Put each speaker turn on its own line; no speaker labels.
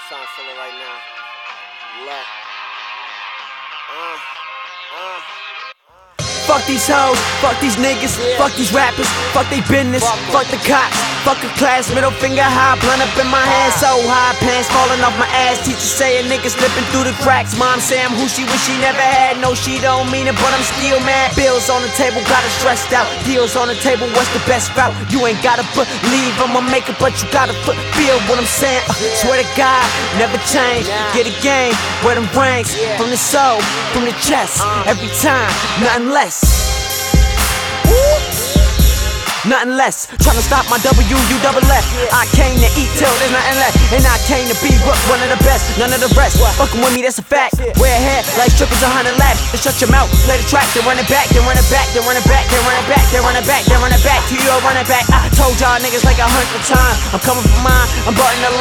Trying to feel it right now. Let.
Fuck these hoes, fuck these niggas, fuck these rappers, fuck they business, fuck the cops, fuck a class, middle finger high, blunt up in my hand, so high, pants falling off my ass, teacher saying niggas slipping through the cracks, mom saying who she wish she never had, no she don't mean it, but I'm still mad, bills on the table, got her stressed out, deals on the table, what's the best route, you ain't gotta believe I'ma make it, but you gotta feel what I'm saying, swear to God, never change, get a game, wear them rings, from the soul, from the chest, every time, nothing less. Nothing less, tryna stop my W, you double F. I came to eat till there's nothing left, and I came to be one of the best, none of the rest. Fucking with me, that's a fact. Wear a hat like strippers 100 laps. Then shut your mouth, play the track, then run it back, then run it back, then run it back, then run it back, then run it back, then run it back. To you, run it back. I told y'all niggas like 100 times, I'm coming for mine, I'm butting the